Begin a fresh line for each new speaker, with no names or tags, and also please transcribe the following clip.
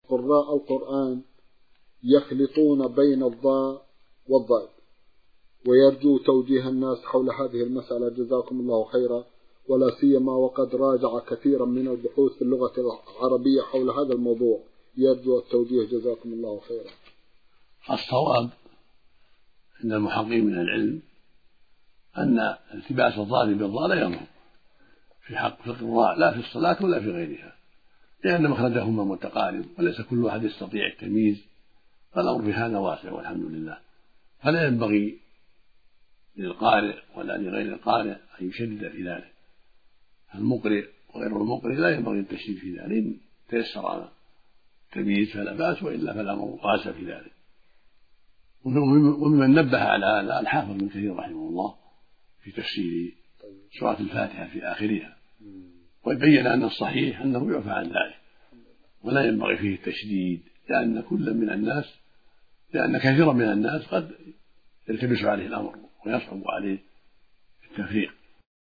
قراء القرآن يخلطون بين الضاء والضاد، ويرجو توجيه الناس حول هذه المسألة جزاكم الله خيرا، ولا سيما وقد راجع كثيرا من البحوث في اللغة العربية حول هذا الموضوع، يرجو التوجيه جزاكم الله خيرا.
الصواب عند المحققين من العلم أن التباس الضاد بالضاء لا يضر في حق القراء لا في الصلاة ولا في غيرها، لأن مخرجهما متقارب وليس كل أحد يستطيع التمييز، فالأمر في هذا واسع والحمد لله. فلا ينبغي للقارئ ولا لغير القارئ أن يشدد في ذلك، المقرئ وغير المقرئ لا ينبغي التشديد في ذلك، إن تيسر التمييز فلا بأس، وإلا فالأمر واسع في ذلك. وممن نبه على هذا الحافظ ابن كثير رحمه الله في تفسير سورة الفاتحة في آخرها، ويبين أن الصحيح أنه يعفى عن ذلك ولا ينبغي فيه التشديد، لأن كثيرا من الناس قد يلتبس عليه الأمر ويصعب عليه التفريق.